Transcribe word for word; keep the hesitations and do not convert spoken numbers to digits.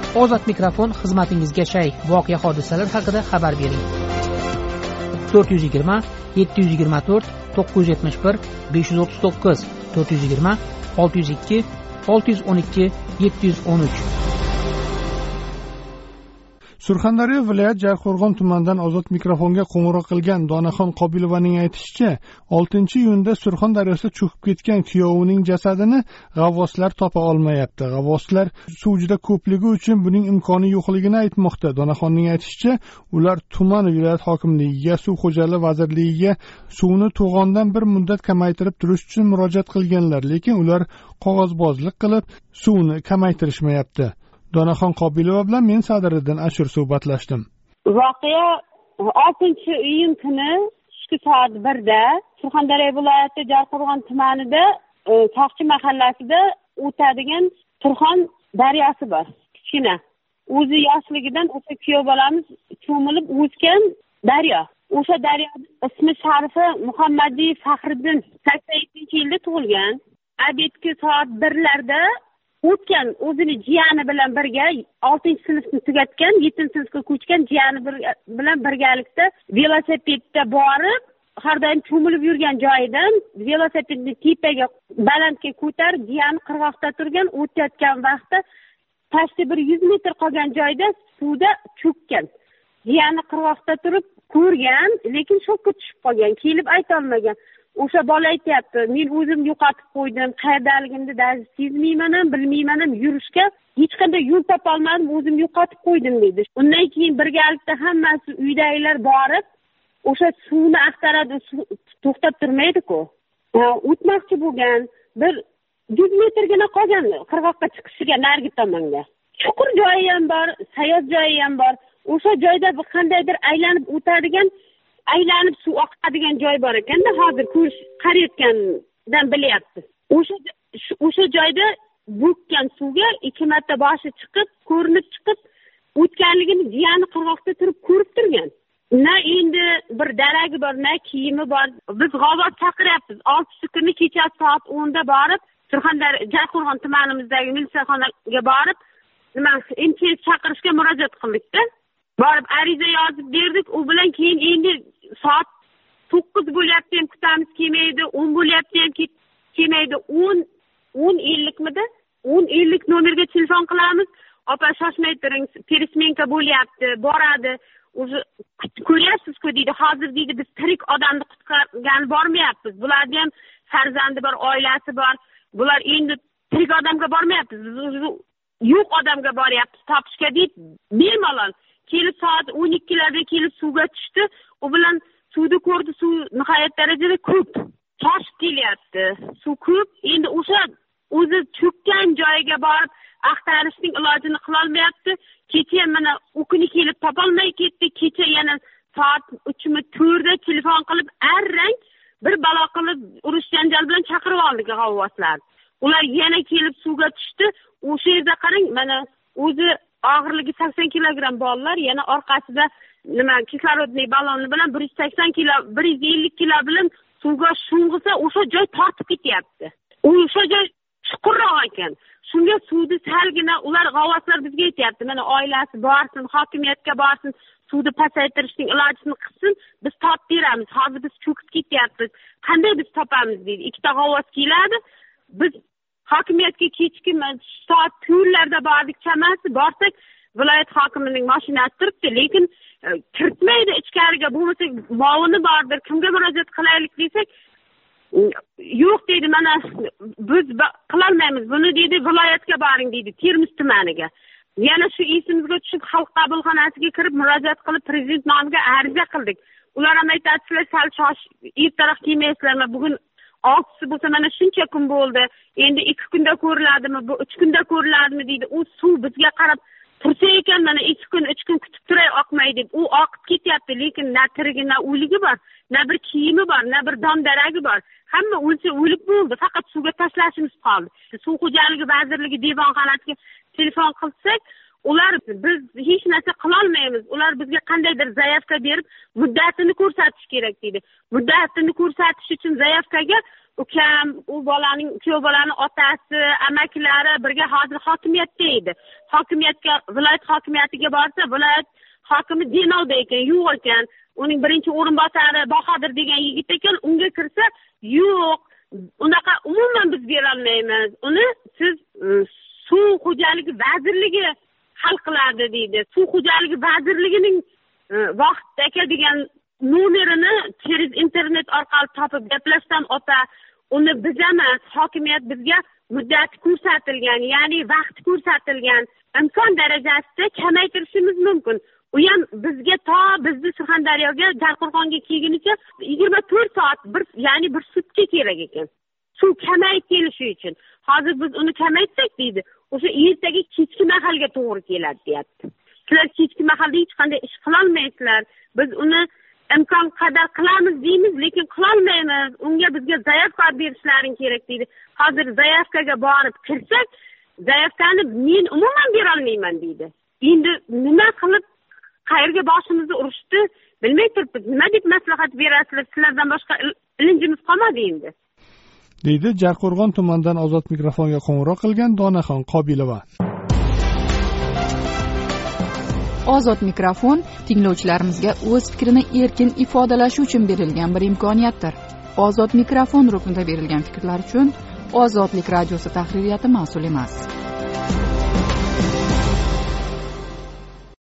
Ozod mikrofon xizmatingizga shay. Voqea hodisalar haqida xabar bering. to'rt yuz yigirma yetti yuz yigirma to'rt to'qqiz yuz yetmish bir besh yuz o'ttiz to'qqiz to'rt yuz yigirma olti yuz ikki olti yuz o'n ikki yetti yuz o'n uch. Surxondaryo viloyat Jarqo'rg'on tumanidan Ozod mikrofonga qo'ng'iroq qilgan Donaxon Qobilovaning aytishicha, oltinchi iyunda Surxondaryosida cho'kib ketgan kuyovining jasadini g'avvoslar topa olmayapti. G'avvoslar suv juda ko'pligi uchun buning imkoni yo'qligini aytmoqda. Donaxonning aytishicha, ular tuman viloyat hokimligiga, suv xo'jaligi vazirligiga suvni to'g'ondan bir muddat kamaytirib turish uchun murojaat qilganlar, lekin ular qog'ozbozlik qilib suvni kamaytirishmayapti. Donaxon Qobilova bilan men Sadiriddin Ashur suhbatlashdim. Voqea oltinchi iyun kuni tushki soat birda Surxondaryo viloyati Jarqo'rg'on tumanida Soqchi mahallasida o'tadigan Turxon daryosi bor. Kichkina. O'zi yoshligidan o'sha kuyov bolamiz cho'milib o'sgan daryo. O'sha daryoning ismi sharifi Muhammadiy Faxriddin sakson yettinchi yilda tug'ilgan. Abetki soat birlarda o'tgan o'zini jiyani bilan birga oltinchi sinfni tugatgan, yettinchi sinfga ko'chgan jiyani bilan birgalikda velosipedda borib, har doim cho'milib yurgan joyidan velosipedni tepaga balandga ko'tarib, jiyani qirg'oqda turgan, o'tayotgan vaqtda pastda bir yuz metr qolgan joyda suvda cho'kkan. Jiyani qirg'oqda turib ko'rgan, lekin shokka tushib qolgan, kelib ayta olmagan. O'sha bola aytayapti, men o'zim yo'qotib qo'ydim, qayerdaligimni даже sezmayman ham, bilmayman ham, yurishga hech qanday yo'l topa olmadim, o'zim yo'qotib qo'ydim deydi. Undan keyin birgalikda hammasi uydagilar borib, o'sha suvni axtaradi, to'xtab turmaydi-ku. O'tmoqchi bo'lgan, bir yuz metrgina qolgan qirg'oqqa chiqishiga narigi tomonga. Chuqur joyi ham bor, sayoz joyi ham bor. O'sha joyda qandaydir aylanib o'tadigan aylanib suv oqadigan joy bor ekanda, hozir ko'rish qarayotgandan bilyapti. O'sha o'sha joyda bo'kkan suvga ikki marta boshi chiqib, ko'rinib chiqib, o'tganligini jiyani qirg'oqda turib ko'rib turgan. Na endi bir daragi bor, na kiyimi bor. Biz g'avvos chaqiryapmiz. oltinchi kuni kecha soat o'nda borib, Surxondaryo Jarqo'rg'on tumanimizdagi militsiyaxonaga borib, nima M T S chaqirishga murojaat qildik-da. Borib ariza yozib berdik. U bilan keyin endi soat to'qqiz bo'lyapti ham kutamiz kelmaydi, o'n bo'lyapti ham kelmaydi. o'n o'n ellikmidi? o'n ellik nomerga telefon qilamiz. Opa shoshmay turing, peresmenka bo'lyapti, boradi. O'zi ko'ryapsiz-ku deydi. Hozir deydi biz tirik odamni qutqargan bormayapmiz. Bularga ham farzandi bor, oilasi bor. Bular endi tirik odamga bormayapmiz. Biz yo'q odamga boryapmiz topishga deydi. Bemalol kelib soat o'n ikkilarda kelib suvga tushdi. U bilan suvni ko'rdi, suv nihoyat darajada ko'p. Toshib kelyapti. Suv ko'p. Endi o'sha o'zi cho'kkan joyiga borib axtarishning ilojini qila olmayapti. Kecha mana u kuni kelib topolmay ketdi. Kecha yana soat uchmi to'rtda telefon qilib arrang bir balo qilib urush janjal bilan chaqirib oldik g'avvoslar. Ular yana kelib suvga tushdi. O'sha yerda qarang, mana o'zi og'irligi sakson kilogramm bolalar, yana orqasida nima kislorodniy balloni bilan bir yuz sakson kilo, bir yuz ellik kilo bilan suvga sho'ng'isa, o'sha joy tortib ketyapti. O'sha joy chuqurroq ekan. Shunga suvni salgina ular g'avvoslar bizga aytayapti, mana oilasi borsin, hokimiyatga borsin, suvni pasaytirishning ilojini qilsin, biz topib beramiz. Hozir biz cho'kib ketyapmiz. Qanday biz topamiz deydi. Ikkita g'avvos keladi. Biz hokimiyatga kechki soat to'rtlarda bordik, chamasi borsak, viloyat hokimining mashinasi turibdi, lekin kiritmaydi ichkariga. Bo'lmasa muavini bordir, kimga murojaat qilaylik desak, yo'q deydi, mana biz qilolmaymiz buni deydi, viloyatga boring deydi, Termiz tumaniga. Yana shu esimizga tushib xalq qabulxonasiga kirib murojaat qilib prezident nomiga ariza qildik. Ular ham aytadi, sizlar sal shosh, ertaroq kelmaysizlarmi? Bugun oltisi bo'lsa mana shuncha kun bo'ldi. Endi ikki kunda ko'riladimi, bu uch kunda ko'riladimi deydi. U suv bizga qarab tursa ekan, mana ikki kun, uch kun kutib turay oqmay deb. U oqib ketyapti, lekin na tirigi, na o'ligi bor, na bir kiyimi bor, na bir dondaragi bor. Hamma o'lsa o'lib bo'ldi, faqat suvga tashlashimiz qoldi. Suv xo'jaligi vazirligi devonxonasiga telefon qilsak, ular biz hech narsa qila olmaymiz. Ular bizga qandaydir zayavka berib, muddatini ko'rsatish kerak deydi. Muddatini ko'rsatish uchun zayavkaga ukam, u bolaning kuyov bolaning otasi, amakilari birga hozir hokimiyatda edi. Hokimiyatga, viloyat hokimiyatiga borsa, viloyat hokimi Denovda ekan, yo'q ekan. Uning birinchi o'rinbosari Bahodir degan yigit ekan, unga kirsa, yo'q, unaqa umuman biz bera olmaymiz. Uni siz suv xo'jaligi vazirligi hal qiladi deydi. Suv xo'jaligi vazirligining vaqtda keladigan nomerini через internet orqali topib gaplashdan o'ta, uni biz emas, hokimiyat bizga muddati ko'rsatilgan, ya'ni vaqti ko'rsatilgan, imkon darajasida kamaytirishimiz mumkin. U ham bizga to bizni Surxondaryoga, Jarqo'rg'onga kelgunicha yigirma to'rt soat, bir ya'ni bir sutka kerak ekan. Suv kamayib kelishi uchun. Hozir biz uni kamaytsak deydi, o'sha ertaga kechki mahalga to'g'ri keladi, deyapti. Sizlar kechki mahalda hech qanday ish qila olmaysizlar. Biz uni imkon qadar qilamiz deymiz, lekin qila olmaymiz. Unga bizga zayavka berishlaring kerak deydi. Hozir zayavkaga borib kirsak, zayavkani men umuman bera olmayman deydi. Endi nima qilib qayerga boshimizni urishdi, bilmay turibmiz. Nima deb maslahat berasizlar? Sizlardan boshqa ilinjimiz qolmadi endi. deydi Jarqo'rg'on tumanidan Ozod mikrofonga qo'ng'iroq qilgan Donaxon Qobilova. Ozod mikrofon tinglovchilarimizga o'z fikrini erkin ifodalashi uchun berilgan bir imkoniyatdir. Ozod mikrofon ruknida berilgan fikrlar uchun Ozodlik radiosi tahririyati mas'ul emas.